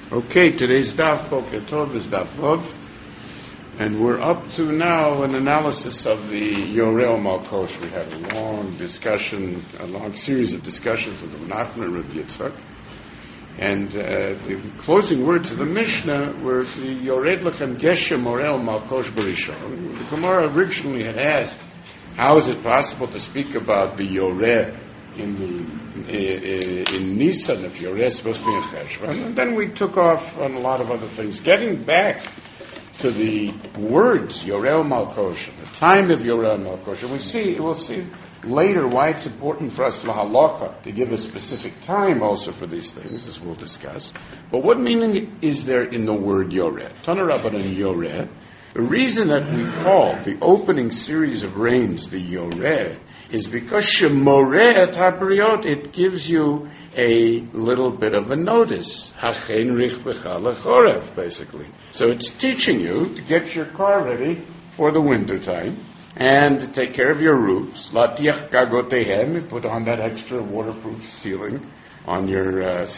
Okay, today's daf Boker Tov is daf Vav, and we're up to now an analysis of the Yoreh Malkosh. We had a long series of discussions with Rav Nachman and Rav Yitzchak, and the closing words of the Mishnah were the Yored Lechem Geshem Morel Malkosh Barishon. The Gemara originally had asked, how is it possible to speak about the Yoreh in Nisan if Yoreh is supposed to be in Cheshvan? And then we took off on a lot of other things. Getting back to the words Yoreh Malkosh, the time of Yoreh Malkosh, and we'll see later why it's important for us lahalacha to give a specific time also for these things, as we'll discuss. But what meaning is there in the word Yoreh? Tana Rabbanan Yoreh. The reason that we call the opening series of rains the Yoreh is because Shemoreh et habriot, it gives you a little bit of a notice. Hachen rich b'cha lechorev, basically. So it's teaching you to get your car ready for the winter time and to take care of your roofs. Latiach gagotehem, you put on that extra waterproof ceiling on your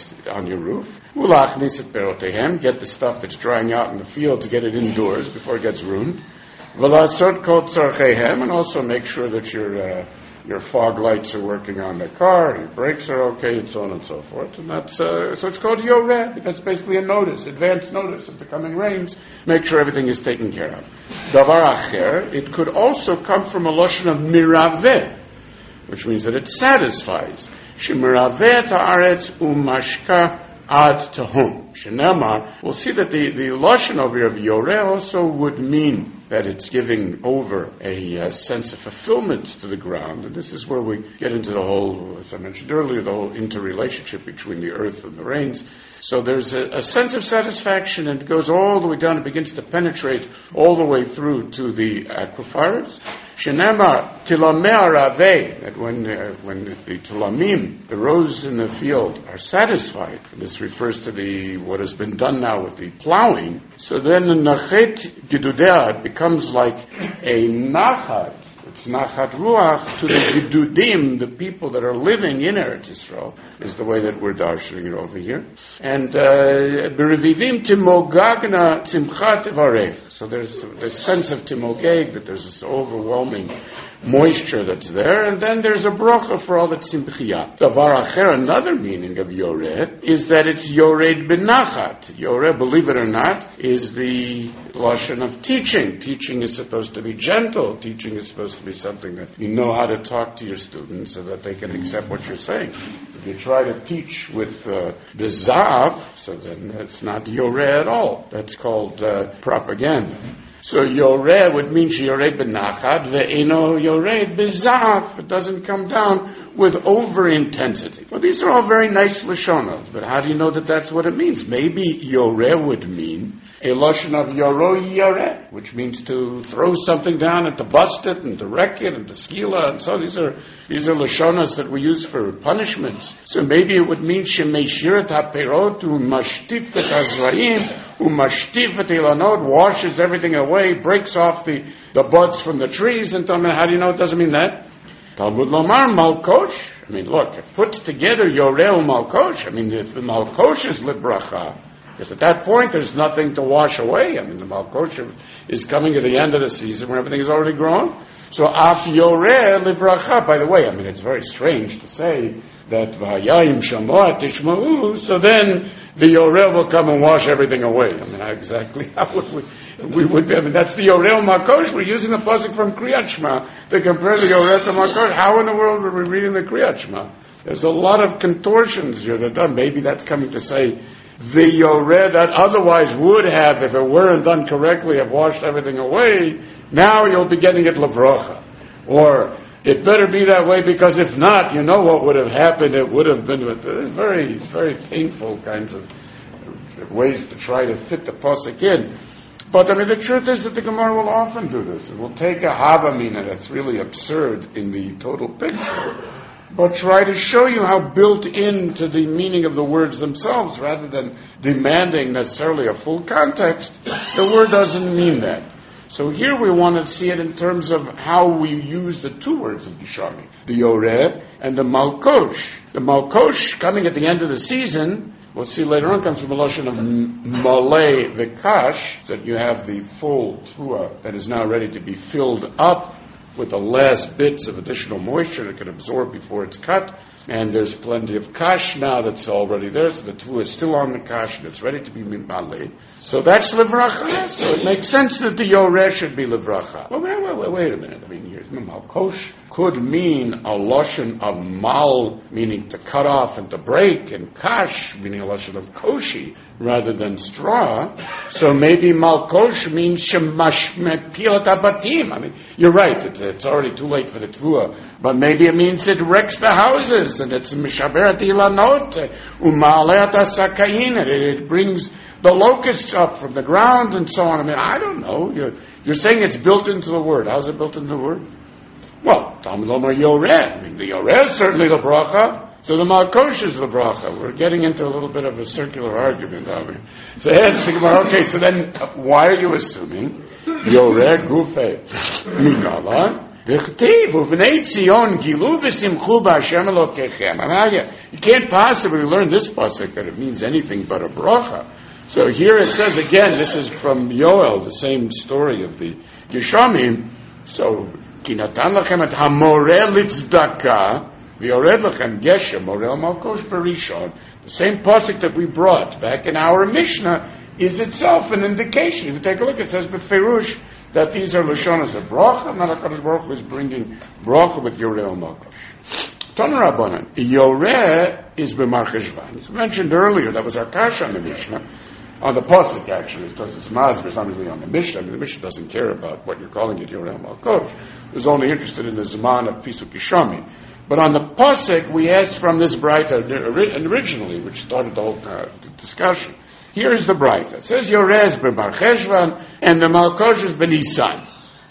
roof. Ulachnis et perotehem, get the stuff that's drying out in the field to get it indoors before it gets ruined. V'lasot kol tzarchehem, and also make sure that your fog lights are working on the car, your brakes are okay, and so on and so forth. And that's so it's called Yoreh. That's basically a notice, advance notice of the coming rains. Make sure everything is taken care of. Davar acher, it could also come from a lashon of miraveh, which means that it satisfies. Shemiraveh ta'aretz umashka ad tahum. Shenamar, we'll see that the lashon over here of Yoreh also would mean that it's giving over a sense of fulfillment to the ground. And this is where we get into the whole, as I mentioned earlier, the whole interrelationship between the earth and the rains. So there's a sense of satisfaction, and it goes all the way down, it begins to penetrate all the way through to the aquifers. Shenemar tilameh araveh, that when the tulamim, the rows in the field, are satisfied, this refers to what has been done now with the plowing, so then the nachet gedudeh becomes like a nachat. It's nachat ruach to the gedudim, the people that are living in Eretz Yisrael, is the way that we're darshaning it over here. And berevivim timogagna tzimchat varech. So there's a sense of timogeg, that there's this overwhelming moisture that's there, and then there's a bracha for all the tzimchiyah. Davar acher, another meaning of Yoreh, is that it's Yored benachat. Yoreh, believe it or not, is the lashon of teaching. Teaching is supposed to be gentle. Teaching is supposed to be something that you know how to talk to your students so that they can accept what you're saying. If you try to teach with bizav, so then that's not Yoreh at all. That's called propaganda. So Yoreh would mean Yoreh benachat, ve'eno Yoreh bezaf. It doesn't come down with over-intensity. Well, these are all very nice lashonos, but how do you know that that's what it means? Maybe Yoreh would mean a lashon of Yoro Yoreh, which means to throw something down and to bust it and to wreck it and to skila, and so these are lashonos that we use for punishments. So maybe it would mean Shemeshirat haperot umashtif et hazraim umashtif et ilanot, washes everything away, breaks off the buds from the trees, and how do you know it doesn't mean that? Talmud Lomar Malkosh. I mean, look, it puts together Yoreh Malkosh. I mean, if the Malkosh is libracha, because at that point there's nothing to wash away. I mean, the Malkosh is coming at the end of the season when everything is already grown. So af Yoreh libracha. By the way, I mean, it's very strange to say that v'hayayim shamoah tishma'u, so then the Yoreh will come and wash everything away. I mean, how would we would be, I mean, that's the Yoreh Malkosh. We're using the pasuk from Kriyat Shema to compare the Yoreh to Malkosh. How in the world are we reading the Kriyat Shema? There's a lot of contortions here that done. Maybe that's coming to say the Yoreh that otherwise would have, if it weren't done correctly, have washed everything away. Now you'll be getting it levrocha. Or it better be that way, because if not, you know what would have happened. It would have been with very, very painful kinds of ways to try to fit the pasuk in. But I mean, the truth is that the Gemara will often do this. It will take a havamina that's really absurd in the total picture, but try to show you how built into the meaning of the words themselves, rather than demanding necessarily a full context. The word doesn't mean that. So here we want to see it in terms of how we use the two words of Gishami, the Yoreh and the Malkosh. The Malkosh, coming at the end of the season, we'll see later on, comes from a lotion of Malay Vikash, that you have the full Tvua that is now ready to be filled up with the last bits of additional moisture it can absorb before it's cut. And there's plenty of kash now that's already there, so the Tvua is still on the kash and it's ready to be mimaleh. So that's livracha. So it makes sense that the Yoreh should be livracha. Well, wait a minute. I mean, here's Malkosh could mean a lotion of mal, meaning to cut off and to break, and kash, meaning a lotion of koshi, rather than straw. So maybe Malkosh means shemash mepilat abatim. I mean, you're right, it's already too late for the Tvua, but maybe it means it wrecks the houses, and it's mishaberet ilanot, umaleat asakayin, it brings the locusts up from the ground and so on. I mean, I don't know. You're saying it's built into the word. How's it built into the word? Well, Talmud Lomar Yoreh. I mean, the Yoreh is certainly the bracha, so the Malkosh is the bracha. We're getting into a little bit of a circular argument, aren't we? So here's the Gemara. Okay, so then why are you assuming Yoreh Gufe Minala? You can't possibly learn this pasuk that it means anything but a bracha. So here it says again, this is from Yoel, the same story of the Geshamim. So, Kinatan lachem et hamoreh litzdaka, v'yored lachem geshem, moreh malkosh berishon. The same pasuk that we brought back in our Mishnah is itself an indication. If you take a look, it says beferush that these are lashonas of bracha, and HaKadosh Baruch Hu is bringing bracha with Yoreh malkosh. Ton Rabbanan, Yoreh is b'marcheshvan. It's mentioned earlier, that was our kasha on the Mishnah, on the pasuk actually, because it's mazber, it's not really on the Mishnah. I mean, the Mishnah doesn't care about what you're calling it, Yoreh malkosh. It's only interested in the Zman of Pisuk Gishami. But on the pasuk, we asked from this Braita originally, which started the whole discussion. Here is the Braita. It says Yoreh is b'marcheshvan, and the malkosh is b'nisan.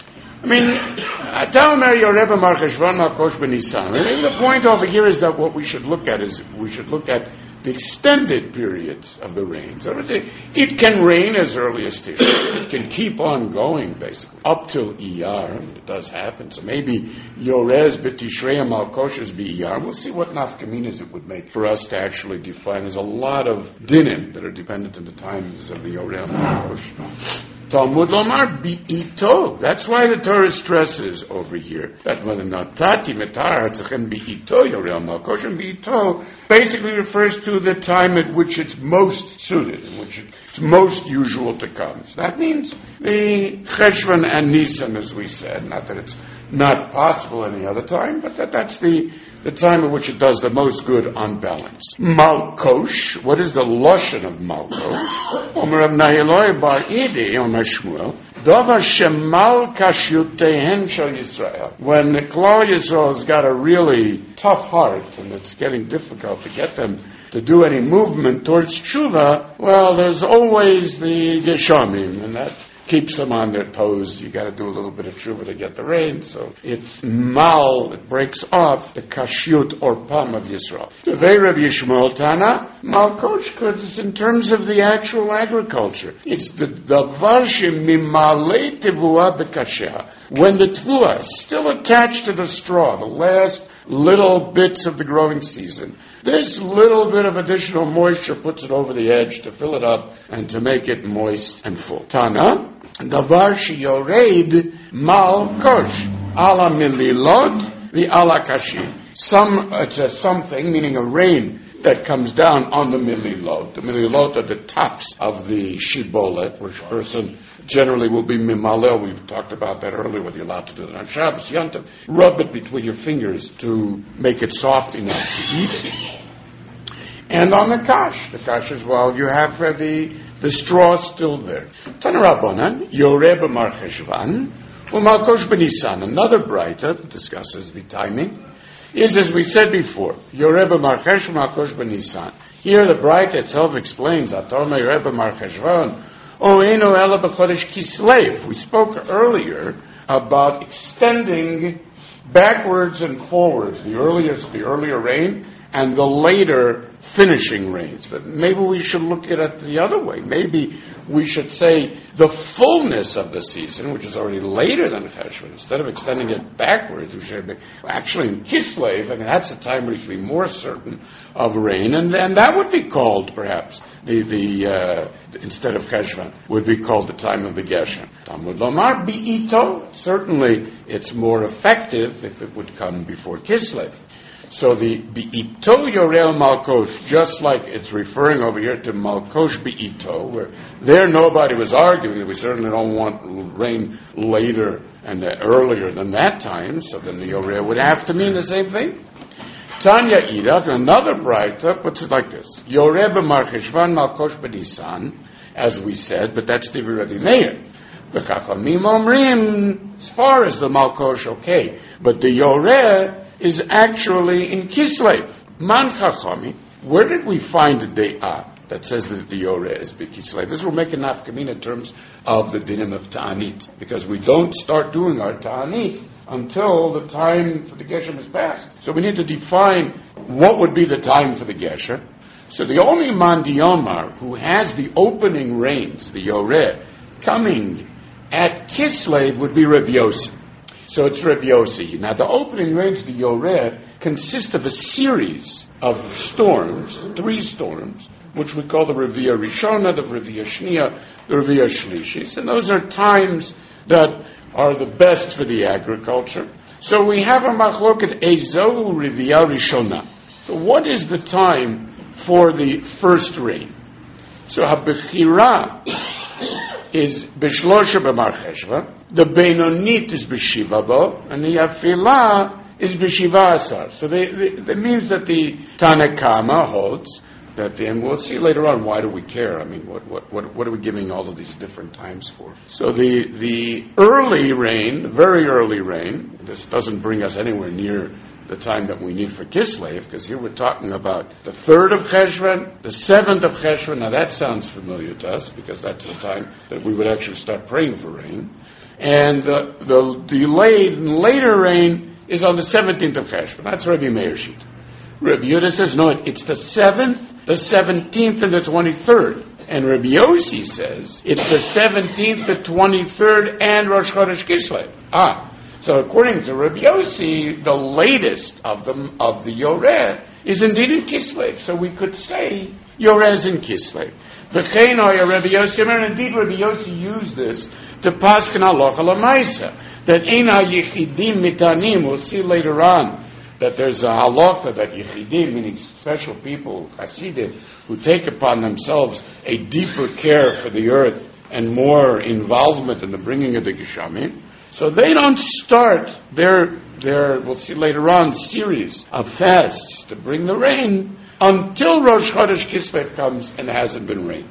I mean, Ataomer Yoreh b'marcheshvan, malkosh b'nisan. I mean, the point over here is that what we should look at is we should look at the extended periods of the rain. So I would say it can rain as early as Tishrei. It can keep on going, basically, up till Iyar. I mean, it does happen. So maybe Yoreh b'Tishrei and Malkosh is b'Iyar. We'll see what nafkaminas it would make for us to actually define. There's a lot of dinim that are dependent on the times of the Yoreh and Malkosh. Talmud Lomar bi'ito. That's why the Torah stresses over here that when natati metar tzechem bi'ito Yoreh malkosh, and bi'ito basically refers to the time at which it's most suited, in which it's most usual to come. So that means the Cheshvan and Nisan, as we said. Not that it's not possible any other time, but that's the time at which it does the most good on balance. Malkosh, what is the lashon of Malkosh? Omer Rav Nahiloi bar Idi, Omer Shmuel, Davar shemal kashyutehen shel Yisrael. When the Klal Yisrael has got a really tough heart, and it's getting difficult to get them to do any movement towards tshuva, well, there's always the Geshamim, and that keeps them on their toes. You got to do a little bit of tshuva to get the rain, so it's mal, it breaks off the kashyut or pam of Yisrael. Tevei Rav Yishmael Tana, malkosh, because in terms of the actual agriculture, it's the davar shemimalei tevua bekasheh. When the tvua is still attached to the straw, the last little bits of the growing season, this little bit of additional moisture puts it over the edge to fill it up and to make it moist and full. Tana, davar sheyored malkosh, ala mililot, the ala kashim. Something, meaning a rain that comes down on the mililot. The mililot are the tops of the shibolet, which a person generally will be mimalel. We talked about that earlier, whether you're allowed to do it on Shabbos, Yontif. Rub it between your fingers to make it soft enough to eat. And on the kash as well, you have the straw still there. Tanarabonan, Yoreh b'marcheshvan, u'malkosh b'nisan. Another Braita that discusses the timing is, as we said before, Yoreh b'marchesh, u'malkosh b'nisan. Here the Braita itself explains, Atorma Yoreh b'marcheshvan, Oeinu ela b'chodesh Kislev. We spoke earlier about extending backwards and forwards, the earlier rain, and the later finishing rains. But maybe we should look at it the other way. Maybe we should say the fullness of the season, which is already later than Cheshvan, instead of extending it backwards, we should be actually in Kislev. I mean, that's the time where you can be more certain of rain, and that would be called perhaps the instead of Cheshvan would be called the time of the Geshem. Talmud Lomar Bi'ito. Certainly, it's more effective if it would come before Kislev. So the Bi'ito Yorel Malkosh, just like it's referring over here to Malkosh Bi'ito, where there nobody was arguing that we certainly don't want rain later and earlier than that time, so then the Yorel would have to mean the same thing. Tanya Idach, another Braita, puts it like this: Yoreh b'Mar Cheshvan Malkosh b'Nisan, as we said, but that's the Rabbi Meir. V'chachamim omrim, as far as the Malkosh, okay, but the Yoreh is actually in Kislev. Man Chachami, where did we find the De'ah that says that the Yoreh is B'Kislev? This will make a nafkamina in terms of the dinim of Ta'anit, because we don't start doing our Ta'anit until the time for the Geshem is passed. So we need to define what would be the time for the Geshem. So the only Man Diyomar who has the opening rains, the Yoreh, coming at Kislev would be Rabbi Yossi. So it's Rabbi Yossi. Now the opening rains, the Yoreh, consist of a series of storms, 3 storms, which we call the Revia Rishona, the Revia Shnia, the Revia Shlishis, and those are times that are the best for the agriculture. So we have a machloket Ezohu Revia Rishona. So what is the time for the first rain? So HaBechira is Bishlosha b'Mar Cheshvan, the Beinonit is B'Shiva bo, and the Yafilah is B'Shiva Asar. So that means that the Tanakama holds that, and we'll see later on, why do we care? I mean, what are we giving all of these different times for? So the early rain, very early rain, this doesn't bring us anywhere near the time that we need for Kislev, because here we're talking about the 3rd of Cheshvan, the 7th of Cheshvan. Now that sounds familiar to us, because that's the time that we would actually start praying for rain. And the delayed and later rain is on the 17th of Cheshvan. That's Rabbi Meir's sheet. Rabbi Yehuda says, no, it's the 7th, the 17th, and the 23rd. And Rabbi Yossi says, it's the 17th, the 23rd, and Rosh Chodesh Kislev. So according to Rabbi Yossi, the latest of the Yoreh is indeed in Kislev. So we could say Yoreh is in Kislev. V'chein haya Rabbi Yossi, and indeed Rabbi Yossi used this to paskin halacha l'maisa, that ein ha-yichidim mitanim, we'll see later on, that there's a halacha that yichidim, meaning special people, Hasidim, who take upon themselves a deeper care for the earth and more involvement in the bringing of the Geshamim. So they don't start their we'll see later on, series of fasts to bring the rain until Rosh Chodesh Kislev comes and hasn't been rained.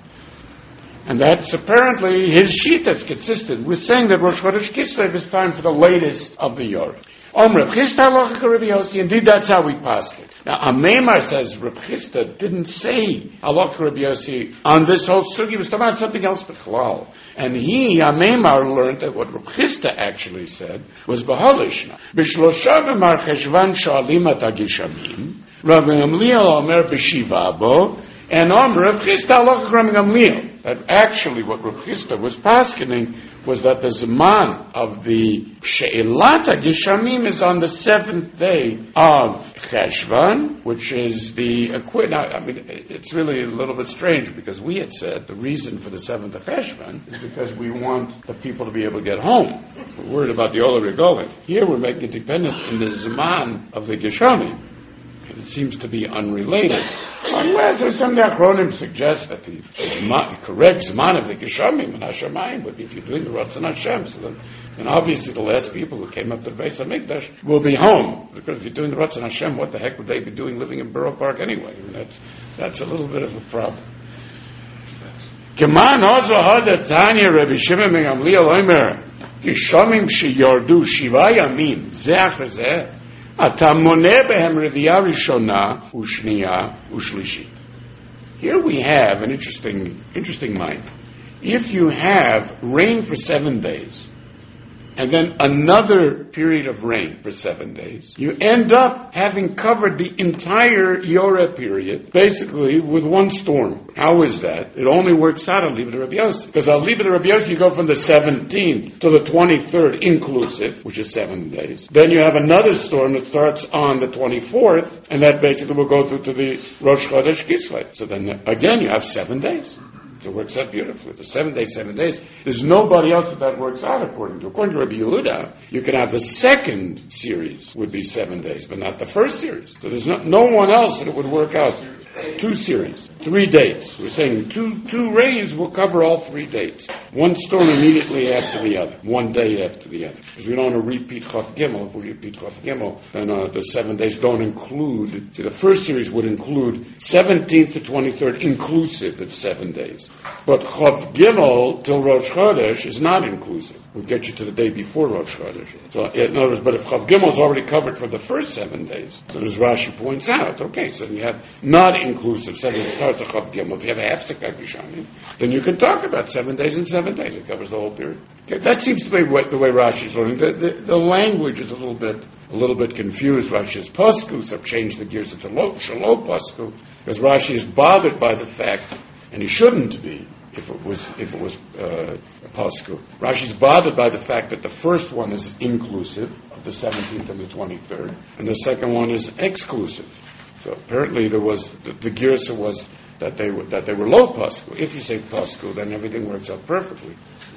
And that's apparently his sheet that's consistent with saying that Rosh Chodesh Kislev is time for the latest of the Yoreh. Reb Chisda halacha Rabbi Yossi, indeed that's how we pass it. Now, Amemar says Reb Chisda didn't say halacha Rabbi Yossi on this whole sugi. He was talking about something else b'chlal. And Amemar learned that what Reb Chisda actually said was b'halishna. B'shlosha b'Mar Cheshvan sha'alim at hagishamim, Rabbi Gamliel omer b'shiva bo, and Reb Chisda halacha Rabbi Gamliel. That actually what Reb Chisda was paskening was that the Zman of the She'ilat HaGeshamim is on the 7th day of Cheshvan, which is the I mean, it's really a little bit strange, because we had said the reason for the 7th of Cheshvan is because we want the people to be able to get home. We're worried about the Ola Regolim. Here we're making it dependent in the Zman of the Geshamim. It seems to be unrelated. Unless some Achronim suggest that the correct Zman of the Geshamim and Hashemayim would be if you're doing the Ratzon Hashem. So then obviously the last people who came up to the Beis HaMikdash will be home. Because if you're doing the Ratzon Hashem, what the heck would they be doing living in Borough Park anyway? I mean, that's a little bit of a problem. Keman also had Tanya Rabbi Shimon ben Gamliel Omer Geshamim sheyordu Shiva Yamim Zeh Achar Zeh Ata moneh behem Revia Rishona Ushniya Ushlishi. Here we have an interesting mind. If you have rain for 7 days, and then another period of rain for 7 days, you end up having covered the entire Yoreh period, basically with one storm. How is that? It only works out on Libet Rabbi Yossi. Because on Libet Rabbi Yossi, you go from the 17th to the 23rd inclusive, which is 7 days. Then you have another storm that starts on the 24th, and that basically will go through to the Rosh Chodesh Kislev. So then, again, you have 7 days. It works out beautifully. The 7 days, 7 days. There's nobody else that works out according to. According to Rabbi Yehuda, you can have the second series would be 7 days, but not the first series. So there's no one else that it would work out. 2 series, 3 dates. We're saying two rains will cover all 3 dates. One storm immediately after the other. 1 day after the other. Because we don't want to repeat Chav Gimel. If we repeat Chav Gimel, then the 7 days don't include. See, the first series would include 17th to 23rd inclusive of 7 days. But Chav Gimel till Rosh Chodesh is not inclusive. We'll get you to the day before Rosh Chodesh. So, in other words, but if Chav Gimel is already covered for the first 7 days, then as Rashi points out, okay, so you have not inclusive 7 days starts a Chav Gimel. If you have a Hafsek Gishamim, then you can talk about 7 days and 7 days. It covers the whole period. Okay, that seems to be the way Rashi is learning. The language is a little bit confused. Rashi's Paskus have changed the gears into Shalom Pasku, because Rashi is bothered by the fact, and he shouldn't be, if it was Pasku. Rashi's bothered by the fact that the first one is inclusive of the 17th and the 23rd, and the second one is exclusive. So apparently there was the girsa was that they were low pasku. If you say pasku, then everything works out perfectly.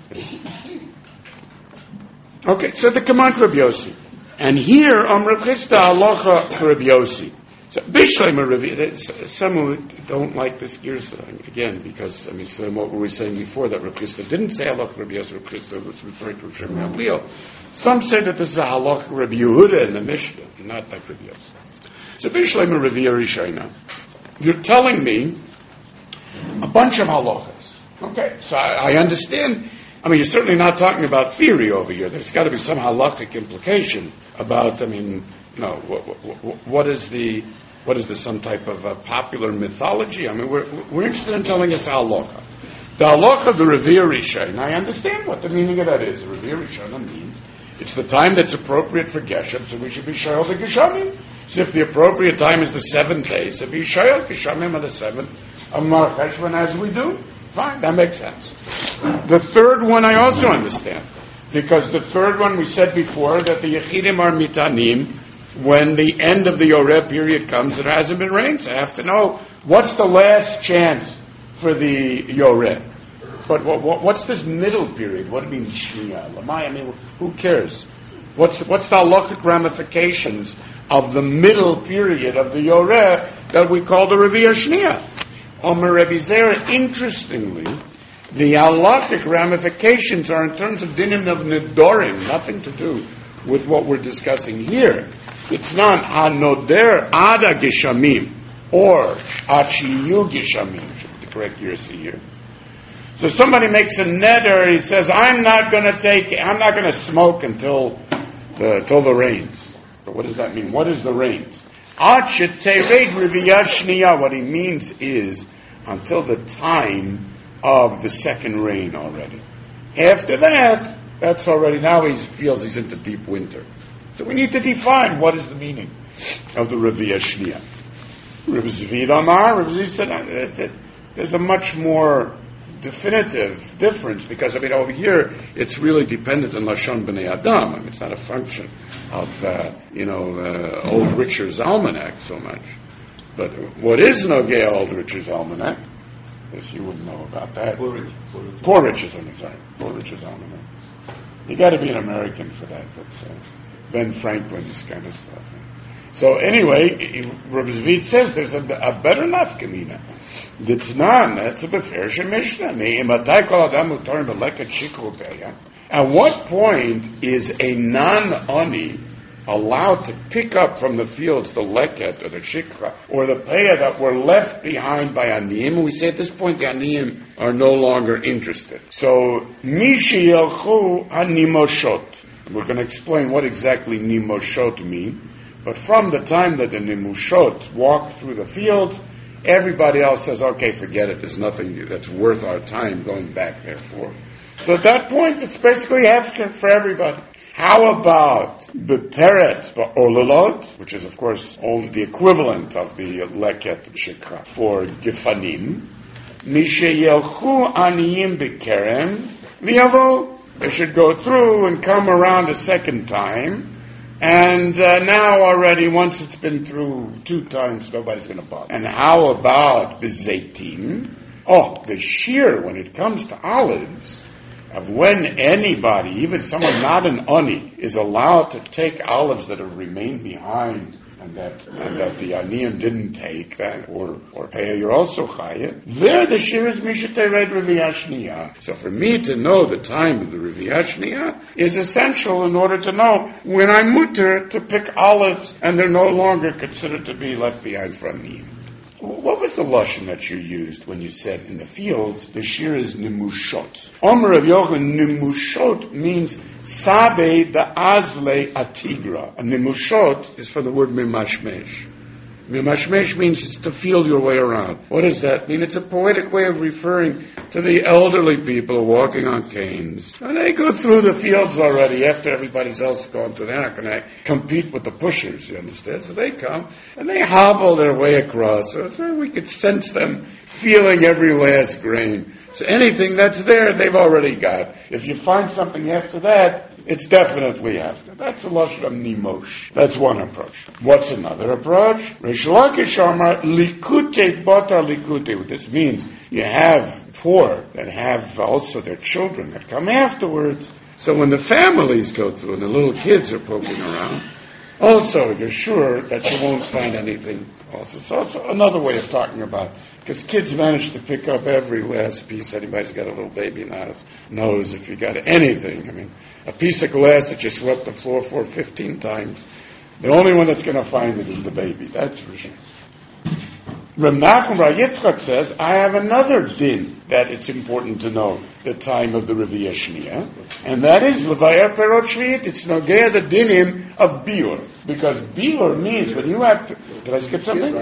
Okay, so the command Rabbi Yossi, and here Rav Chisda halacha for Rabbi Yossi. So Bishleim Rabbi, some who don't like this girsa again because so what were we saying before that Rav Chisda didn't say halacha Rabbi Yossi. Rav Chisda was referring to Shem Gamliel. Some say that this is a halacha Rabbi Yehuda in the Mishnah, not like Rabbi Yossi. So Bishleim Rabbi Yerishayna, you're telling me a bunch of halachas. Okay, so I understand. You're certainly not talking about theory over here. There's got to be some halachic implication about. What is some type of popular mythology? We're interested in telling us halacha. The halacha of the Rabbi Yerishayna. I understand what the meaning of that is. Rabbi Yerishayna means it's the time that's appropriate for Geshem, so we should be shayol the Geshamim. So if the appropriate time is the 7 days, so be shayol Geshamim on the 7th of Mar Cheshvan as we do. Fine, that makes sense. The third one I also understand, because the third one we said before that the Yechidim are mitanim. When the end of the Yoreh period comes, it hasn't been rained, so I have to know what's the last chance for the Yoreh. But what's this middle period? What do you mean Shniya? Lamai? Who cares? What's the halachic ramifications of the middle period of the Yoreh that we call the Revi'ah Shniya? Omer Rebbe Zera, interestingly, the halachic ramifications are in terms of dinim of nedorim, nothing to do with what we're discussing here. It's not hanoder ada geshamim or achiyu geshamim, should be the correct yersi here. So somebody makes a neder, he says, I'm not going to smoke until the rains. So what does that mean? What is the rains? What he means is until the time of the second rain already. After that, that's already, now he feels he's into deep winter. So we need to define what is the meaning of the Revi'ah Shniya. Rav Zvid Amar, Rav Zvid said there's a much more definitive difference because over here it's really dependent on Lashon B'nai Adam. It's not a function of Old Richard's Almanac so much. But what is Nogea Old Richard's Almanac? Yes, you wouldn't know about that. Poor Richard's Almanac. You got to be an American for that. That's Ben Franklin's kind of stuff. So anyway, Rav Zvid says there's a better nafkamina. That's a befersh Mishnah. At what point is a non-ani allowed to pick up from the fields the leket or the shikra or the peah that were left behind by aniyim? We say at this point the aniyim are no longer interested. So mishi yelchu hanimoshot. We're going to explain what exactly nimoshot mean. But from the time that the nimushot walk through the fields, everybody else says, okay, forget it. There's nothing that's worth our time going back there for. So at that point, it's basically hefker for everybody. How about the peret ba'olalot, which is, of course, only the equivalent of the leket shikra for gefanim? Misheyelchu aniyim bekerem v'yavo. They should go through and come around a second time. And now already, once it's been through 2 times, nobody's going to bother. And how about bezeitim? Oh, the shear when it comes to olives, of when anybody, even someone not an ani, is allowed to take olives that have remained behind and that the aniyim didn't take, or pay, you're also chayav. There the shear is mishatered reviyah shniya. So for me to know the time of the reviyah shniya is essential in order to know when I'm mutter to pick olives and they're no longer considered to be left behind for aniyim. What was the lashon that you used when you said in the fields the shear is nimushot? Omer of Yochanan, nimushot means sabe the azle atigra. And nimushot is from the word mimashmesh. Mimashmesh means to feel your way around. What does that mean? It's a poetic way of referring to the elderly people walking on canes. And they go through the fields already after everybody else has gone through. They're not going to compete with the pushers, you understand? So they come and they hobble their way across. So we could sense them feeling every last grain. So anything that's there, they've already got. If you find something after that, it's definitely after. That's a lashon of nimosh. That's one approach. What's another approach? Reish Lakish Amar likute bata likute. This means you have poor that have also their children that come afterwards. So when the families go through and the little kids are poking around, also you're sure that you won't find anything. Also, it's also another way of talking about, because kids manage to pick up every last piece. Anybody's got a little baby nose knows if you got anything. I mean, a piece of glass that you swept the floor for 15 times, the only one that's going to find it is the baby. That's for sure. Reb Nachum Bar Yitzchak says, I have another din that it's important to know the time of the Reviyah Shniya, and that is Levayar Perot Shvi'it. It's Nogea the dinim of Biur, because Biur means when you have to. Did I skip something?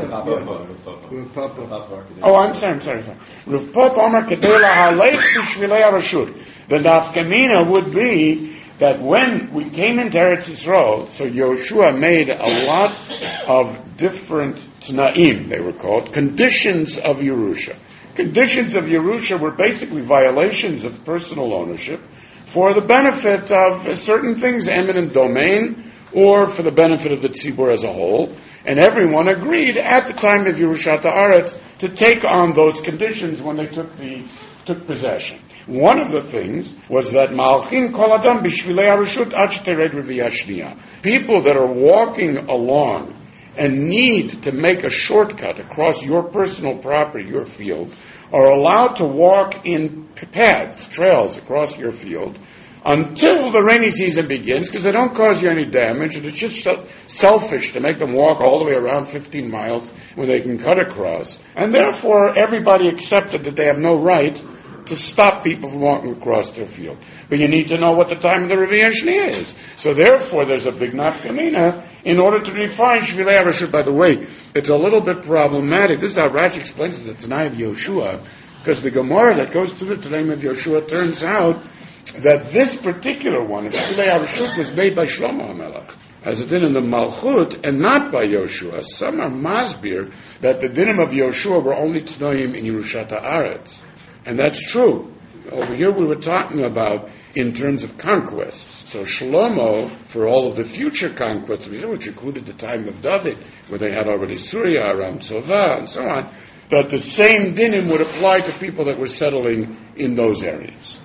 Oh, I'm sorry. Rav Papa Omer Kedei Lahalech B'Shvilei HaRashut. The nafkamina would be that when we came into Eretz Yisrael, so Yoshua made a lot of different Tnaim, they were called, conditions of Yerusha. Conditions of Yerusha were basically violations of personal ownership for the benefit of certain things, eminent domain, or for the benefit of the tzibur as a whole. And everyone agreed at the time of Yerushat Haaretz to take on those conditions when they took possession. One of the things was that Malchin Kol Adam B'Shvilei HaRashut Ad Shetered Reviyah Shniya. People that are walking along and need to make a shortcut across your personal property, your field, are allowed to walk in paths, trails across your field until the rainy season begins, because they don't cause you any damage, and it's just selfish to make them walk all the way around 15 miles when they can cut across. And therefore, everybody accepted that they have no right to stop people from walking across their field. But you need to know what the time of the Reviyah Shniya is. So therefore, there's a big nafkamina in order to define Shvilei HaRashut. By the way, it's a little bit problematic. This is how Rashi explains it. It's an eye of Yoshua, because the Gemara that goes through the Tannaim of Yoshua turns out that this particular one, Shvilei HaRashut, was made by Shlomo HaMelech, as it did in the Malchut, and not by Yoshua. Some are masbir that the dinim of Yoshua were only Tnoim in Yerushat Haaretz. And that's true. Over here we were talking about in terms of conquests. So Shlomo, for all of the future conquests, which included the time of David, where they had already Syria around Sova and so on, that the same dinim would apply to people that were settling in those areas.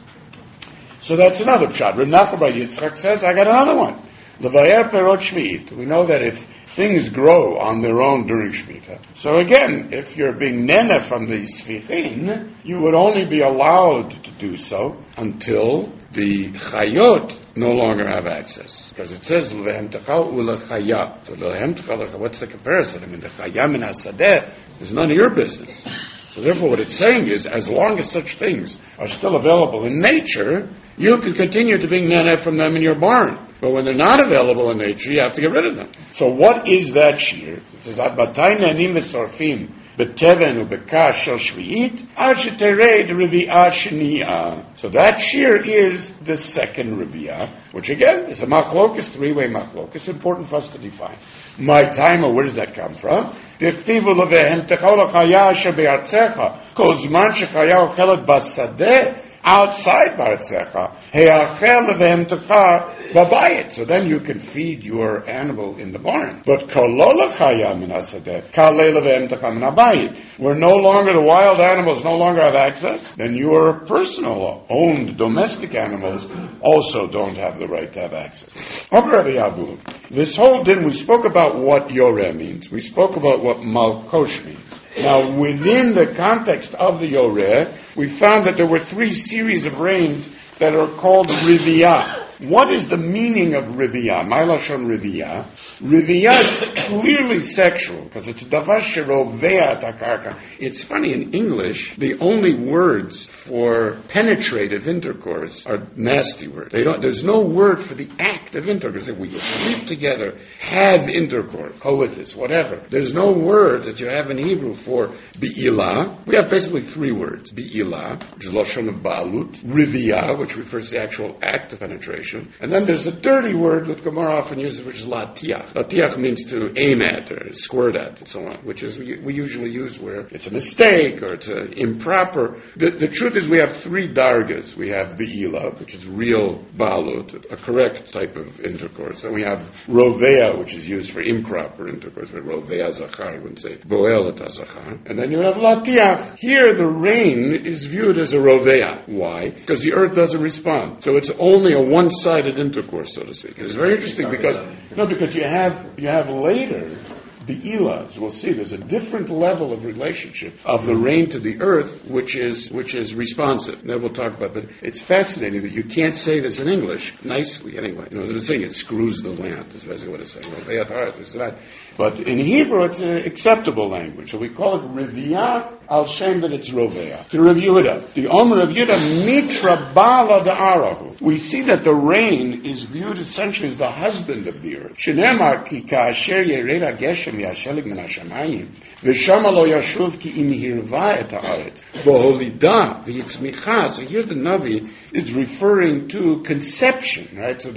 So that's another pshat. Reb Nachum Bar Yitzchak says, I got another one. Levayar Perot Shvi'it. We know that if things grow on their own during Shemitah. So again, if you're being nene from the Sfichin, you would only be allowed to do so until the Chayot no longer have access. Because it says, Lehem Techal Ulechaya. So Lehem Techal, what's the comparison? I mean, the Chaya min HaSadeh is none of your business. So therefore what it's saying is, as long as such things are still available in nature, you can continue to be nene from them in your barn. But when they're not available in nature, you have to get rid of them. So what is that shear? It says, Ad batay ne'anim v'sorfim Beteven ubeka shel shvi'it, ad shetered revi'ah sheni'ah. So that shear is the second revi'ah, which again is a machlokus, three-way machlokus. Important for us to define. My timer, where does that come from? Dechtivu levehem techol chaya shebe'artzecha, kol zman shechaya ochelet basadeh, outside Baratzecha, he'achel levehem techa babayit. So then you can feed your animal in the barn. But kolol chaya min hasadeh, kalei levehem techa min habayit. Where no longer the wild animals no longer have access, then your personal owned domestic animals also don't have the right to have access. This whole din, we spoke about what yoreh means. We spoke about what malkosh means. Now, within the context of the yoreh, we found that there were three series of rains that are called riviyah. What is the meaning of riviyah? My lashon riviyah. Riviyah is clearly sexual because it's davar sherovea takarka. It's funny, in English, the only words for penetrative intercourse are nasty words. There's no word for the act of intercourse. We sleep together, have intercourse, coitus, whatever. There's no word that you have in Hebrew for bi'ilah. We have basically three words. Bi'ilah, which is lashon of ba'alut. Riviyah, which refers to the actual act of penetration. And then there's a dirty word that Gemara often uses, which is latiach. Latiach means to aim at or squirt at and so on, which is we usually use where it's a mistake or it's improper. The truth is we have three dargas. We have be'ilah, which is real balut, a correct type of intercourse. And we have rovea, which is used for improper intercourse, where rovea zachar, you wouldn't say boel et zachar. And then you have latiach. Here the rain is viewed as a rovea. Why? Because the earth doesn't respond. So it's only a one-sided intercourse, so to speak. It's very interesting because you have later be'ilah. We'll see there's a different level of relationship of the rain to the earth, which is responsive. And then we'll talk about that. It's fascinating that you can't say this in English nicely anyway. They're saying it screws the land. That's basically what it's saying. But in Hebrew, it's an acceptable language. So we call it riviyah al shem that it's rovea. To Rav Yehuda, the Omer of Yehuda mitra bala da'arahu. We see that the rain is viewed essentially as the husband of the earth. Shenemar ki ka'asher yered ha'geshem yashelig min hashamayim v'shama lo yashuv ki im hirva et ha'aretz v'holida v'yitzmicha. So here the Navi is referring to conception, right? So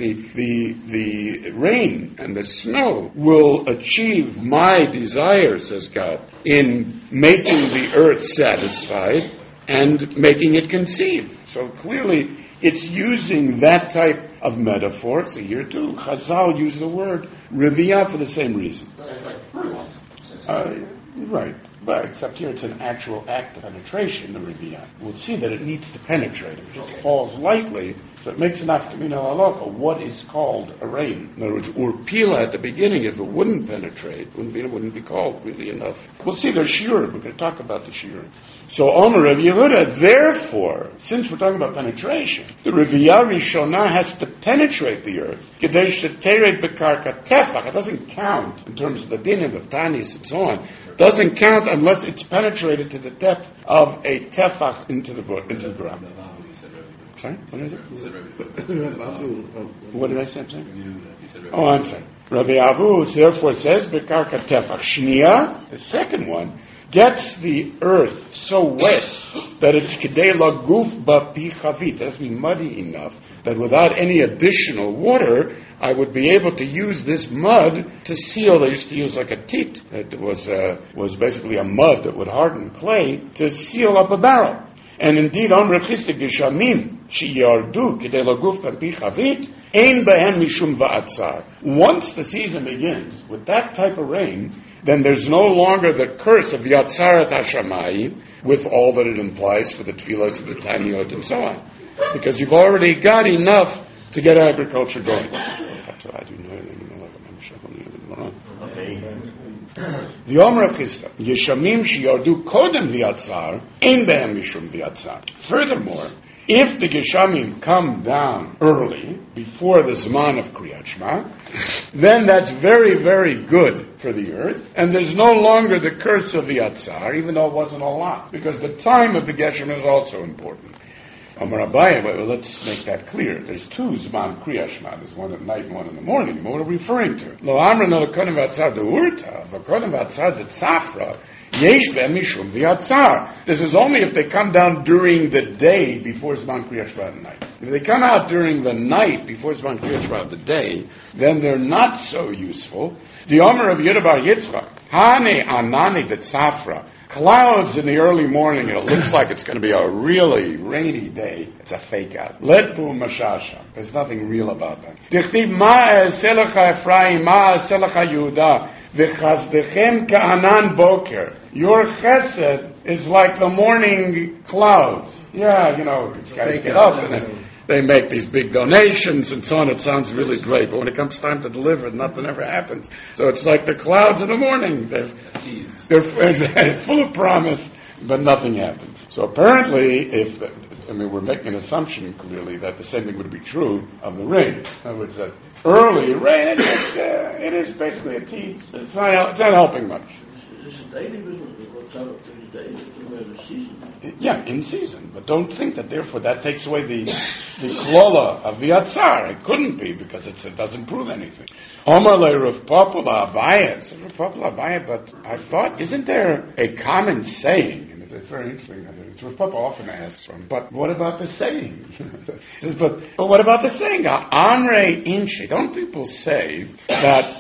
the rain and the snow will achieve my desire, says God, in making the earth satisfied and making it conceive. So clearly it's using that type of metaphor. So here too, Chazal use the word riviyah for the same reason. Right. But except here it's an actual act of penetration, the riviyah. We'll see that it needs to penetrate. It just falls lightly, so it makes an afkamina halakha. What is called a rain? In other words, urpila at the beginning, if it wouldn't penetrate, it wouldn't be called really enough. We'll see there's shiur. We're going to talk about the shiur. So Omer Rav Yehuda, therefore, since we're talking about penetration, the riviyah rishonah has to penetrate the earth. Kedei sheteret bekarka tefach. It doesn't count in terms of the dinim of tanis and so on. Doesn't count unless it's penetrated to the depth of a tefach into the ground. Sorry? What is it? What did I say? Oh, I'm sorry. Rabbi Abu therefore says, Bekarka tefach. Shnia, the second one, gets the earth so wet that it's kedei laguf ba'pi chavit. It has to be muddy enough that without any additional water, I would be able to use this mud to seal. They used to use like a teat. It was basically a mud that would harden clay to seal up a barrel. And indeed, Amr Chistik Geshamim Sheyardu Kedei Laguf B'Pi Chavit Ein Behem Mishum Va'atzar. Once the season begins with that type of rain, then there's no longer the curse of Yatzarat Hashamayim with all that it implies for the tefillos of the Taniyot and so on, because you've already got enough to get agriculture going. The Omer of Chisda, Yeshamim Sheyardu Kodem V'Yatzar, Ein Behem Mishum V'Yatzar. Furthermore, if the Geshamim come down early, before the Zman of Kriyat Shema, then that's very, very good for the earth, and there's no longer the curse of the Yatzar, even though it wasn't a lot, because the time of the Geshem is also important. Amar Abaye, well, let's make that clear. There's two Zman Kriyat Shema. There's one at night and one in the morning. What are we referring to? Lo Amra no L'Kodim V'Atzar de Urta, L'Kodim V'Atzar de Tzafra, Yesh be'em mishum v'yatzar. This is only if they come down during the day before Zman Kriyat Shema at night. If they come out during the night before Zman Kriyat Shema of the day, then they're not so useful. The Omer of Yehuda bar Yitzchak, Hane anani betzafra. Clouds in the early morning, and it looks like it's going to be a really rainy day. It's a fake out. Let boom mashasha. There's nothing real about that. Dichtiv ma'aselecha Ephraim, ma'aselecha Yehuda, v'chazdechem ka'anan boker. Your chesed is like the morning clouds. Yeah, these guys get up and then they make these big donations and so on. It sounds really great, but when it comes time to deliver, nothing ever happens. So it's like the clouds in the morning. They're full of promise, but nothing happens. So apparently, we're making an assumption clearly that the same thing would be true of the rain. In other words, that early rain, it is basically a tea. It's not helping much. Yeah, in season. But don't think that therefore that takes away the klola of the atzar. It couldn't be because it doesn't prove anything. Omar le Rav Papa Abaya. It's Rav Papa Abaya, but I thought, isn't there a common saying? And it's very interesting. Rav Papa often asks him, but what about the saying? He says, but what about the saying? Amrei inshi. Don't people say that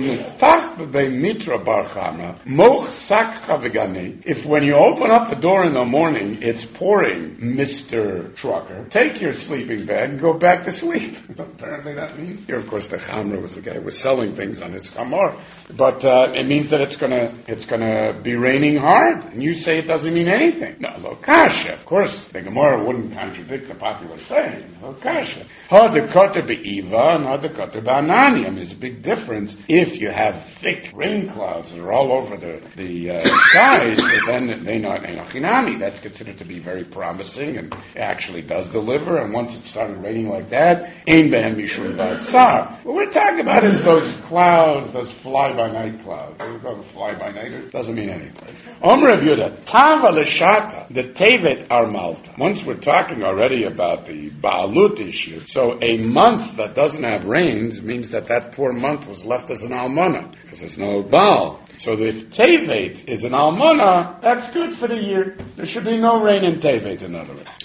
if when you open up the door in the morning, it's pouring, Mr. Trucker, take your sleeping bag and go back to sleep. Apparently that means, here of course the Chamra was the guy who was selling things on his Chamor, but it means that it's gonna be raining hard, and you say it doesn't mean anything. No, Lokasha, of course, the Gemara wouldn't contradict the popular saying. Lokasha. Hadekata be'iva and hadekata be'anani. There's a big difference. If you have thick rain clouds that are all over the skies, then they not enochinami. That's considered to be very promising and actually does deliver. And once it started raining like that, ein behem mishum v'atzar. What we're talking about is those clouds, those fly-by-night clouds. What we call the fly-by-night. It doesn't mean anything. Omer Rav Yehuda, tava l'shata, the tevet ar malta. Once we're talking already about the baalut issue, so a month that doesn't have rains means that poor month was left as an almana, because there's no baal. So if tevet is an almana, that's good for the year. There should be no rain in tevet, in other words.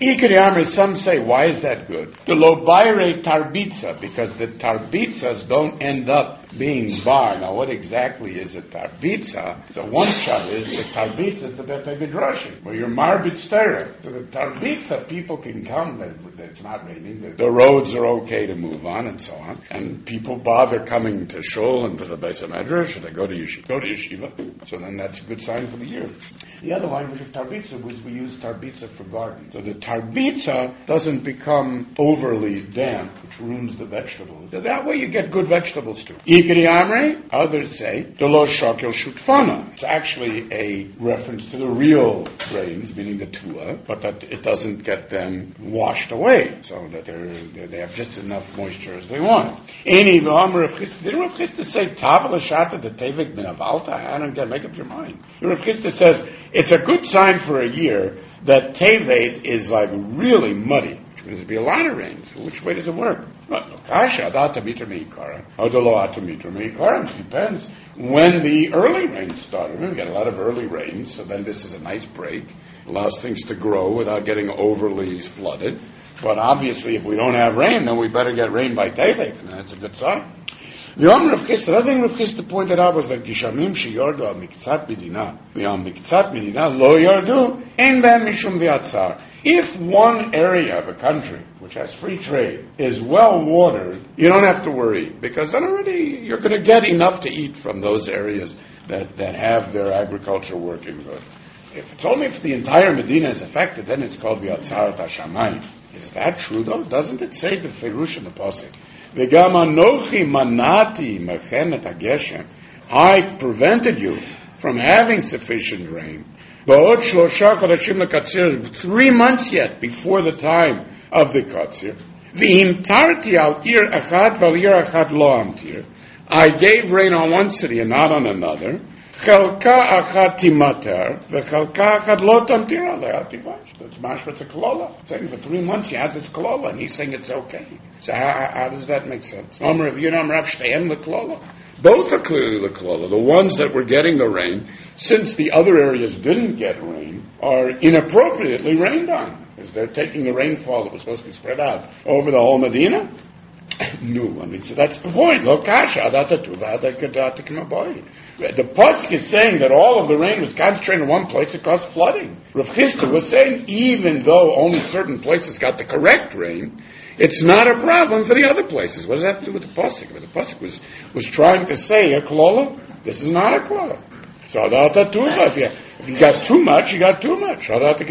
Some say, why is that good? The lobaire tarbitza, because the tarbitzas don't end up being bar. Now, what exactly is a tarbitza? So one shot is the tarbitza is the Beta Midrashim, where you're marbit stera. So the tarbitza, people can come, it's not raining, the roads are okay to move on, and so on. And people bother coming to shul and to the Beis HaMedrash, and they go to yeshiva. So then that's a good sign for the year. The other language of tarbitza was we use tarbitza for garden. So the tarbitza doesn't become overly damp, which ruins the vegetables. So that way you get good vegetables too. Ikari Amre, others say, Delo Shakel Shutfana. It's actually a reference to the real rains, meaning the Tua, but that it doesn't get them washed away, so that they have just enough moisture as they want. Any Amre of Chisda, didn't Rav Chisda say, Tavel Shata the Tevik bin Avalta? I don't get, make up your mind. Rav Chisda says, it's a good sign for a year that Tevet is like really muddy, which means there'll be a lot of rain. So which way does it work? It depends when the early rains started. We get a lot of early rains, so then this is a nice break. Allows things to grow without getting overly flooded. But obviously, if we don't have rain, then we better get rain by Tevet, and that's a good sign. The Omer of Chisda, the other thing Rav Chisda pointed out was that Gishamim sheyordu al miktzat medina, v'al miktzat medina lo yordu, ein behem mishum v'atzar. If one area of a country, which has free trade, is well watered, you don't have to worry, because then already you're going to get enough to eat from those areas that have their agriculture working good. If it's only if the entire Medina is affected, then it's called v'atzar tashamayim. Is that true though? Doesn't it say b'ferush in the pasuk? V'gam anochi manati mechenet hageshem. I prevented you from having sufficient rain. Ba'od shlosha chodashim lekatzir, 3 months yet before the time of the katzir. V'imtarti al ir echad v'al ir echad lo amtir. I gave rain on one city and not on another. Chelka achad timater, v'chelka achad lo tamtir alei ativash. That's mashma to klola. Saying for 3 months you had this klola, and he's saying it's okay. So how does that make sense? Omer of Yudam Rav Shteim the klola. Both are clearly l'klala. The ones that were getting the rain, since the other areas didn't get rain, are inappropriately rained on, because they're taking the rainfall that was supposed to be spread out over the whole Medina. No, I mean, so that's the point. Lo kasha, the pasuk is saying that all of the rain was concentrated in one place, it caused flooding. Rav Chisda was saying, even though only certain places got the correct rain, it's not a problem for the other places. What does that have to do with the pasuk? The pasuk was trying to say, a klola, this is not a klola. So if you got too much, you got too much.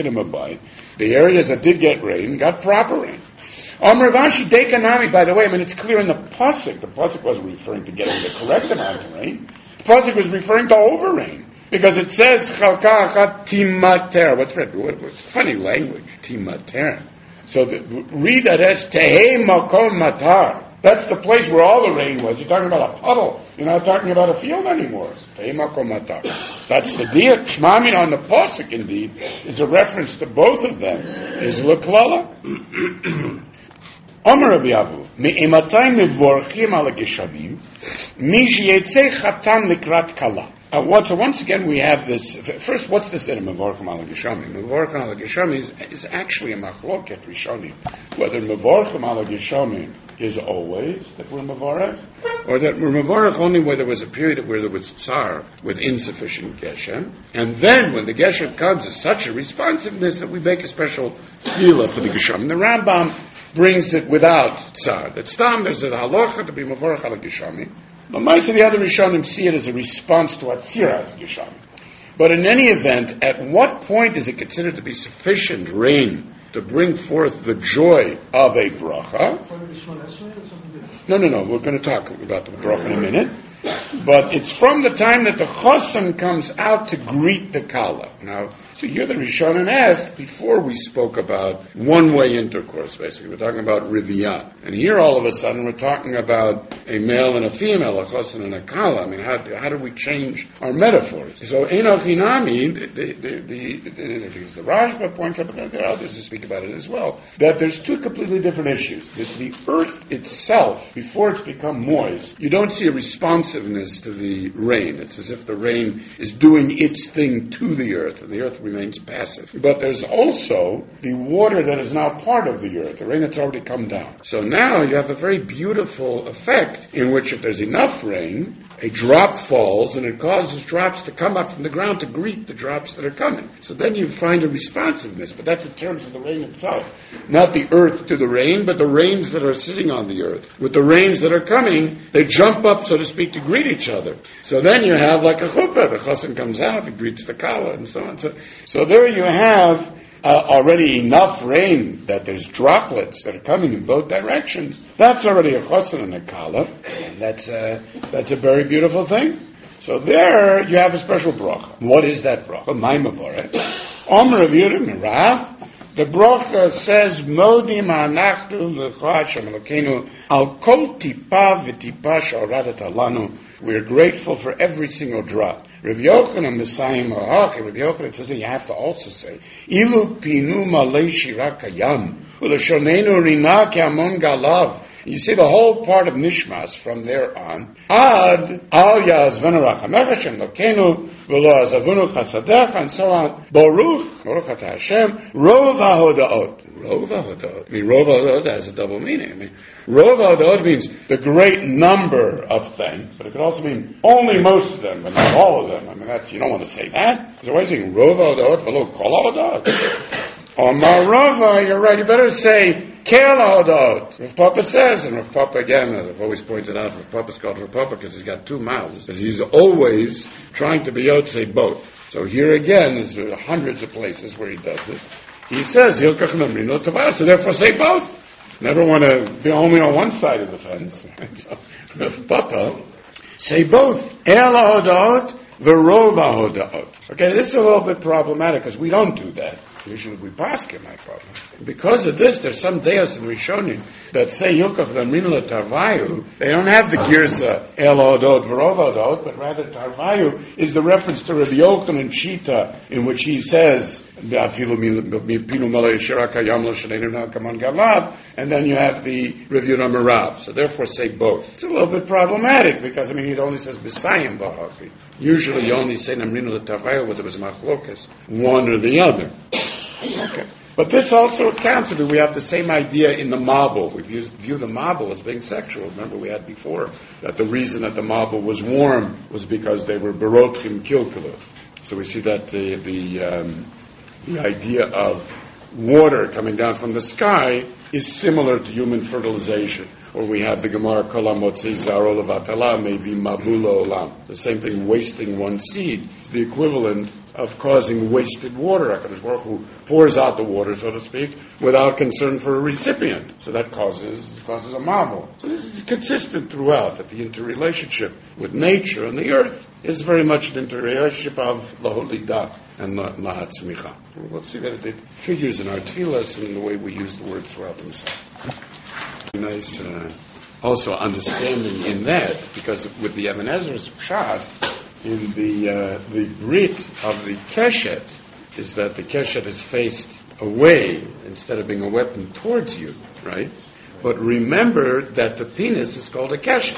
The areas that did get rain got proper rain. Ravashi Dekanami, by the way, I mean, it's clear in the pasuk. The pasuk wasn't referring to getting the correct amount of rain. The pasuk was referring to overrain. Because it says, Chalka achat timater. What's funny language? Timater. So read that as Tehei Makom Matar. That's the place where all the rain was. You're talking about a puddle. You're not talking about a field anymore. Tehei Makom Matar. That's the deal. Shmamin on the pasuk, indeed, is a reference to both of them. Is l'klala. Omer Rabbi Avu, me'ematay mevorchim al geshamim, mi sheyetzei chatan likrat kala. So once again we have this. First, what's this that mevorchim al geshamim? Mevorchim al geshamim is actually a machloket rishonim. Whether mevorchim al geshamim is always that we're mevorach, or that we're mevorach only where there was a period where there was tsar with insufficient geshem, and then when the geshem comes, it's such a responsiveness that we make a special tefillah for the geshem. The Rambam brings it without tsar. That stam there's a halacha to be mevorach al geshamim. But most of the other Rishonim see it as a response to Atziras Geshamim. But in any event, at what point is it considered to be sufficient rain to bring forth the joy of a bracha? No. We're going to talk about the bracha in a minute. But it's from the time that the chosan comes out to greet the kala. Now, so you're the Rishonim asked before we spoke about one-way intercourse, basically. We're talking about riviyah. And here all of a sudden we're talking about a male and a female, a chosan and a kala. I mean, how do we change our metaphors? So, Enochinami, the Rashba points out, but there are others who speak about it as well, that there's two completely different issues. That the earth itself, before it's become moist, you don't see a responsiveness to the rain. It's as if the rain is doing its thing to the earth, and the earth remains passive. But there's also the water that is now part of the earth, the rain that's already come down. So now you have a very beautiful effect in which if there's enough rain, a drop falls and it causes drops to come up from the ground to greet the drops that are coming. So then you find a responsiveness, but that's in terms of the rain itself. Not the earth to the rain, but the rains that are sitting on the earth. With the rains that are coming, they jump up, so to speak, to greet each other. So then you have like a chuppah, the chosan comes out, it greets the kala, and so on. So there you have already enough rain that there's droplets that are coming in both directions. That's already a chosan and a kala, and that's a very beautiful thing. So there you have a special bracha. What is that bracha? Mai mavorech. Omer Rav Yehuda Rav. The bracha says, Modim ha'anachnu l'cha Hashem Elokeinu al kol tipa v'tipa she'oradet alanu. We're grateful for every single drop. Rav Yochanan Messiah Mahach, Rav Yochanan says that you have to also say, Ilu pinu malei shira kayam, u'leshonenu rina ke'amon galav. You see the whole part of Nishmas from there on. Ad al yazvenu rachamecha Hashem Elokeinu v'lo azavunu chasadecha, and so on. Baruch ata Hashem, rov ha'hodaot. Rov ha'hodaot. I mean, rov ha'hodaot has a double meaning. I mean, rov ha'hodaot means the great number of things, but it could also mean only most of them, but not all of them. I mean, you don't want to say that. So why is it rov ha'hodaot v'lo kol ha'hodaot? Omar Rava, you're right. You better say Kel ha'hodaot. Rav Papa says, and Rav Papa again, as I've always pointed out, Rav Papa's called Rav Papa because he's got two mouths. Because he's always trying to be yotzei both. So here again, there's hundreds of places where he does this. He says, Hilkach Namrino Tavah, so therefore say both. Never want to be only on one side of the fence. So Rav Papa, say both. El ha'hodaot, v'rov ha'hodaot. Okay, this is a little bit problematic because we don't do that. Usually we paskin my problem. Because of this, there's some deos in Rishonim that say Yukaf Lamrin Tarvayu. They don't have the Girza El Odot V'rov Odot, but rather Tarvayu is the reference to Rabbi Yochanan Shita, in which he says and then you have the Review Number Rav. So therefore say both. It's a little bit problematic because, he only says B'sayim B'hafi. Usually you only say Namrinu L'Tavayel, whether it was Machlokas, one or the other. Okay. But this also accounts, we have the same idea in the Mabul. We view the Mabul as being sexual. Remember we had before that the reason that the Mabul was warm was because they were Berotchim Kilkula. So we see that the idea of water coming down from the sky is similar to human fertilization. Or we have the Gemara Kol HaMotzi Zaro Levatala Mevi Mabulo Olam. The same thing, wasting one seed. It's the equivalent of causing wasted water. HaKadosh Baruch Hu pours out the water, so to speak, without concern for a recipient. So that causes a marvel. So this is consistent throughout, that the interrelationship with nature and the earth is very much an interrelationship of Laholidah and Lahatzmicha. We'll see that it figures in our tefillas and in the way we use the word throughout the Messiah. Nice also understanding in that, because with the Eben Ezra's pshat, in the brit of the keshet, is that the keshet is faced away instead of being a weapon towards you, right? But remember that the penis is called a keshet.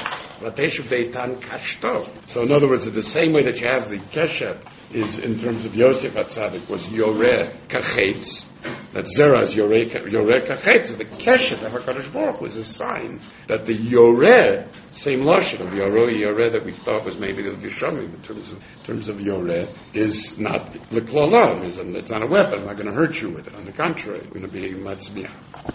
So in other words, in the same way that you have the keshet is in terms of Yosef HaTzadik was Yoreh Kachetz, that Zerah is Yoreh Kachetz. So the keshet of HaKadosh Baruch Hu is a sign that the Yoreh, same lashon of Yoreh that we thought was maybe the Geshamim in terms of Yoreh, is not L'Klalam, it's not a weapon. I'm not going to hurt you with it. On the contrary, we're going to be Matzmiah.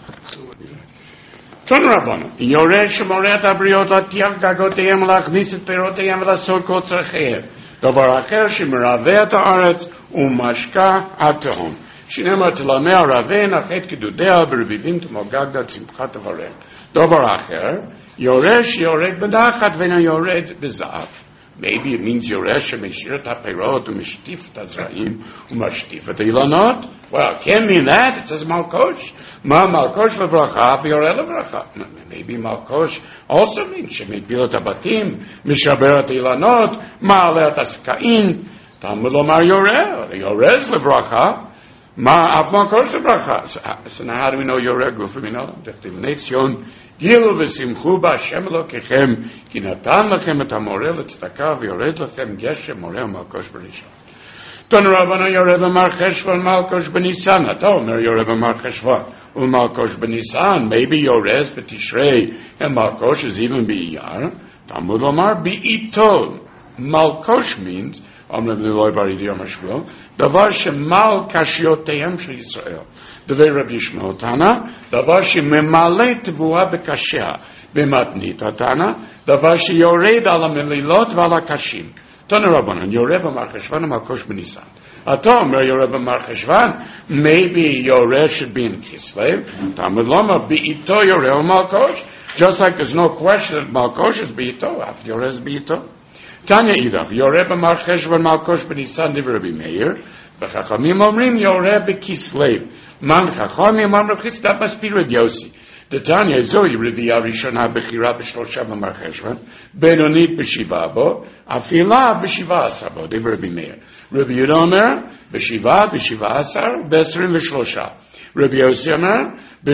Ton Rabbana, Yoreh Shemoret Abriot Latiach Gagoteim Lachnis et Peroteim V'lasot Kol Tzarcheim. דבר אחר שמרווה את הארץ ומשקה התהום. שנאמר תלמי הרווה נחת כדודיה ברביבים תמוגגדה צמחת אברהם. דבר אחר, יורש יורד בדחת ואינו יורד בזהב. Maybe it means יורש שמשאיר את הפירות ומשטיף את הזרעים ומשטיף את האילנות. Well, it can't mean that. It says מלקוש. מה מלקוש לברכה ויורד לברכה. Maybe מלקוש also means שמפיל את הבתים, משבר את האילנות, מעלה את הסקעים. תלמוד לומר יורד. יורז לברכה. מה אף מלקוש לברכה. So now how do we know יורד גופי מינו? דכתיב בני ציון גיל ושמחו בהשם אלוקיכם, כי נתן לכם את המורה לצדקה ויורד לכם גשם מורה ומלקוש בראשון. Ton Rabbana Yoreh B'mar Cheshvan Malkosh B'Nisan. Ata Omer Yoreh B'mar Cheshvan U'Malkosh B'Nisan. Maybe Yoreh B'Tishrei and Malkosh is even B'Iyar. Talmud Omar B'Ito. Malkosh means Omer B'Niloi Baridi Yom HaShvuah Davar Shemal Kashioteihem Shel Yisrael. Devei Rabbi Yishmael Tana. Davar Shememale Tevuah B'Kashia B'Matnita Tana. Davar Sheyored Al HaMelilot V'Al HaKashim. Tana Rabbanan, Yoreh B'mar Cheshvan and Malkosh B'Nisan. Atom, Yoreh B'mar Cheshvan, maybe Yoreh should be in Kislev. Talmud Lama, B'ito Yoreh Malkosh. Just like there's no question that Malkosh is B'ito, after Yoreh is B'ito. Tanya Idach, Yoreh B'mar Cheshvan, Malkosh B'Nisan, Div Rabbi Meir. V'chachamim omrim Yoreh B'Kislev. Man chachamim omrim Chitz, that must be Rabbi Yossi. The Tanya is Zohi Reviya Rishona Bechira B'Shlosha B'mar Cheshvan, Benonit B'Shiva Bo, Afila B'Shiva Asar Bo, Div Rabbi Meir. Rabbi Yehuda Omer, B'Shiva Asar, B'Esrim V'Shlosha. Rabbi Yossi Omer,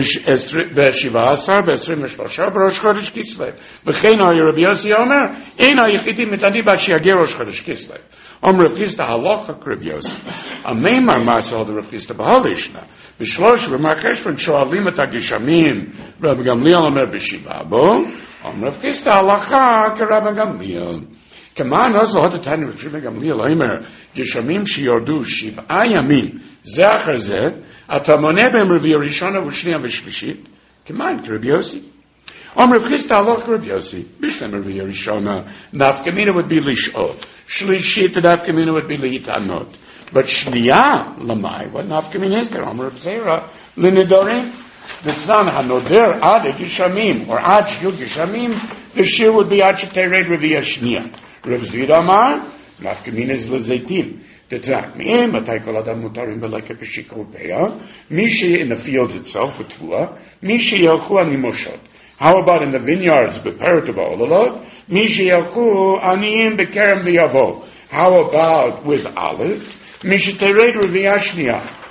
B'Shiva Asar, B'Esrim V'Shlosha, B'Rosh Chodesh Kislev. V'chein Oyer Rabbi Yossi Omer, Ein HaYechidim Mitani Bat She'yageh Rosh Chodesh Kislev. Rav Chisda halacha Rabbi Yossi. Ameimar Masal the Rav Chisda b'Halishna. B'Shlosh B'mar Cheshvan Shoalim et HaGeshamim. Rabbi Gamliel Omer B'Shiva Bo. Rav Chisda halacha Rabbi Gamliel. Kaman also had a time of Rabbi Gamliel Omer Geshamim Sheyordu Shiv'a Yamin Zeh Achar Zeh Atamoneh B'hem Rabbi Rishona V'Shniya V'Shlishit. Kaman Rabbi Yossi. Rav Chisda halacha Rabbi Yossi. B'Shem Rabbi Rishona Nafkamina would be Lish'ot. Shlishit, the nafkamina would be li'itanot. But shliya, lamai, what nafkamina is there? Amr B'Zera, l'nidorim. The tzan hanoder ad gishamim, or ad shil gishamim, the shir would be ad shetered reviya shniya. Rav Zira Amar, nafkamina is l'zeitim. The tzan, mi'im, atay kol adam mutarim b'leke b'shikol peya, mishi in the fields itself, with tvua, mishi yelchu animoshot. How about in the vineyards, b'peret of Ololot? Mishi yelchu aniyim b'kerem v'yavo. How about with olives? Mishi tered reviyashniya.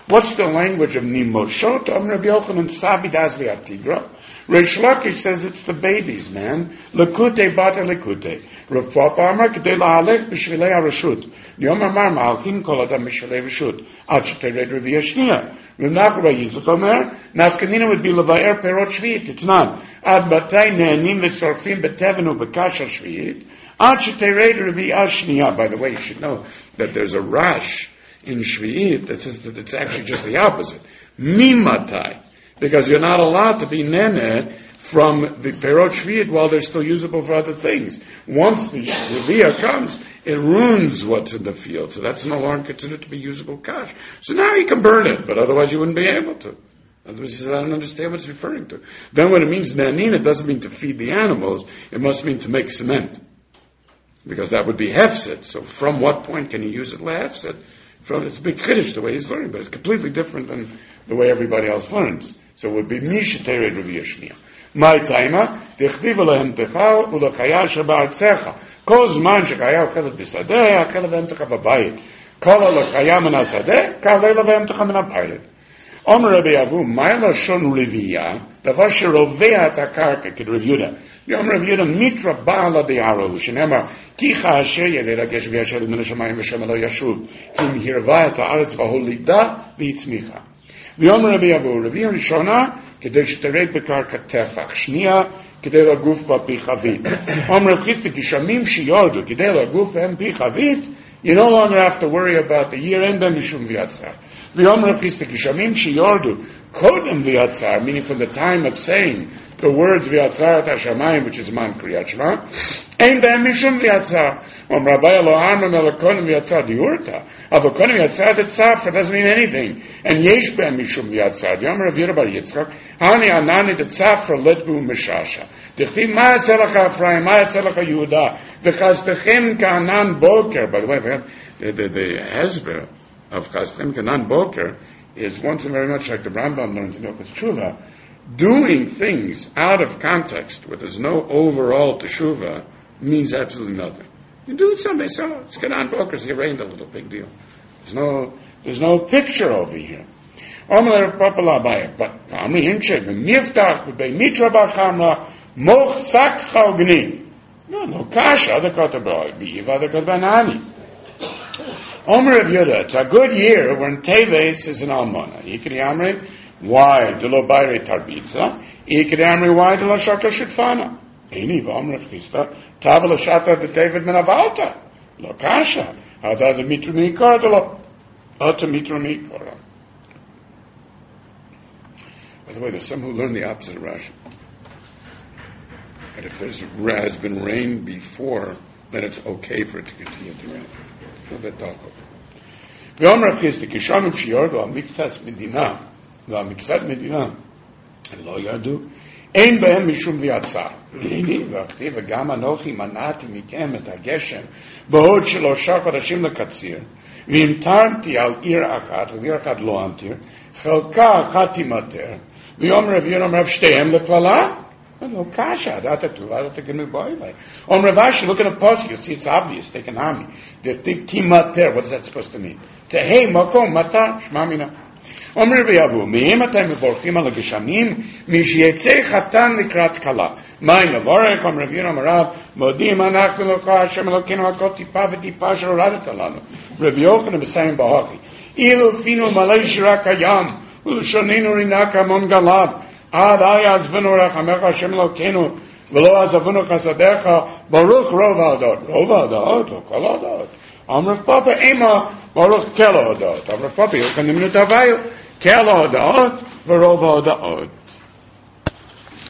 What's the language of Nimoshot? Rabbi Yochanan Sabi Dazvi Atigra. Reish Lakish says it's the babies, man. Lekute bata lekute. Rav Papa Amar Kedei lahalech b'shvilei harashut. Yom Amar ma'alchim kol adam b'shvilei rashut. Ad shetered Revi Yashnia. Rav Nachman Yizot Omer. Nafkanina would be levaer perot shviit. It's not. Ad batay ne'anim v'sorfim b'tevenu b'kasha shviit. Ad shetered Revi Yashnia. By the way, you should know that there's a rash in Shvi'it that says that it's actually just the opposite. Mimatai. Because you're not allowed to be nene from the perot shvi'it while they're still usable for other things. Once the Revi'ah comes, it ruins what's in the field. So that's no longer considered to be usable cash. So now you can burn it, but otherwise you wouldn't be able to. Otherwise he says, I don't understand what it's referring to. Then when it means nanin, it doesn't mean to feed the animals. It must mean to make cement. Because that would be hefset. So from what point can you use it lehefset? It's a big chiddush the way he's learning, but it's completely different than the way everybody else learns. So it would be mishetered Revi Yashnia. My taima, tichtiv lehem techal ulechaya shebaartzecha. Kol zman shechaya ochelet b'sadeh, achel lehem techa b'bayit. Kol ulechaya min hasadeh, kal lehem techa min habayit. Omer Rabbi Avu, ma'ila shon Revi'ah, davar sherovea et hakarka, kid Rav Yehuda. Yom Rav Yehuda mitra ba'ala de'aro, shenemar, kicha asher yeragesh v'yasher min hashamayim v'shem lo yashuv, kim hirva et ha'aretz v'holida v'itzmicha. V'yom Rabbi Avu, Revi'ah Rishona, kedei sh'tered b'karka tefach, shnia, kedei laguf b'pi chavit. Omer Rav Chisda, kishamim shiyordu, kedei laguf b'hem pi chavit, you no longer have to worry about the year end and mishum v'yatzar. V'yom Rav Chisda, kishamim shiyordu, kodem v'yatzar, meaning from the time of saying the words v'yatzar et hashamayim, which is man kriyat shema, ein b'hem mishum v'yatzar. Om Rabbi lo armam el kodem v'yatzar diurta. Ava kodem v'yatzar et tzafra doesn't mean anything. And yesh b'hem mishum v'yatzar. V'yom Rav Yehuda bar Yitzchak, hani anani de tzafra letbu mishasha. Dechtiv ma yatzelecha Ephraim, ma yatzelecha Yehuda, v'chazdechem ka'anan boker. By the way, the Hezbollah of Chazdechem ka'anan boker is once and very much like the Rambam learns in Hilchos Teshuvah. Doing things out of context, where there's no overall teshuvah, means absolutely nothing. You do it someday, so it's ka'anan boker, so you rained a little, big deal. There's no picture over here. Omer Papa Labaya, but Amri Hinchek, Miftach, B'bei Mitra B'chamra, Moch Sak Chalgni. No kasha, the Kotabra, B'iva, the Kotabanani. Omer of Yehuda, it's a good year when Teves is an almana. Ikri Amri, why? De lo bayre tarbitza. Ikri Amri, why? De lo shaka shitfana. Eini v'Omer of Chisda, Tava lo shata de David min avalta. Lo kasha. Hada de Mitra Mikor, de lo Ota Mitra Mikor. By the way, there's some who learn the opposite of Rashi. And if there's has been rain before, then it's okay for it to continue to rain. V'omer Chisda, kishamim shiyordu amiksas medina, v'amiksat medina, and lo yadu, ein behem mishum v'yatzar. Hini v'achti v'gam anochi manati mikem et hageshem, b'hod shelosha chodashim lekatzir, v'imtarti al ir achat, v'ir achat lo amtir, chelka achat timater, v'omer Rav Yehuda Rav shtehem leklala. No kasha, on Rav Ashi, look at the post, you see it's obvious, take an army. The timater, what is that supposed to mean? Tehei makom matar, shmamina. On Rav Avu, me'em atay mevorchim al geshamim, mishiyetzei chatan likrat kala. Mein levorech, on Rav Yehuda Rav, modim anachnu locha Hashem Elokeinu hakol tipa v'tipa sheroradet alanu. Rav Yochanan b'sayim b'hochi. Ilu finu malei shira kayam, u'shoninu rinaka mon galad. Ad ayaz v'nu rachamecha Hashem Elokeinu v'lo azavunu chasadecha baruch rov ha'adot. Rov ha'adot or kol ha'adot. Amrav Papa ema baruch kel ha'adot. Amrav Papa yochanim nutavayu kel ha'adot v'rov ha'adot.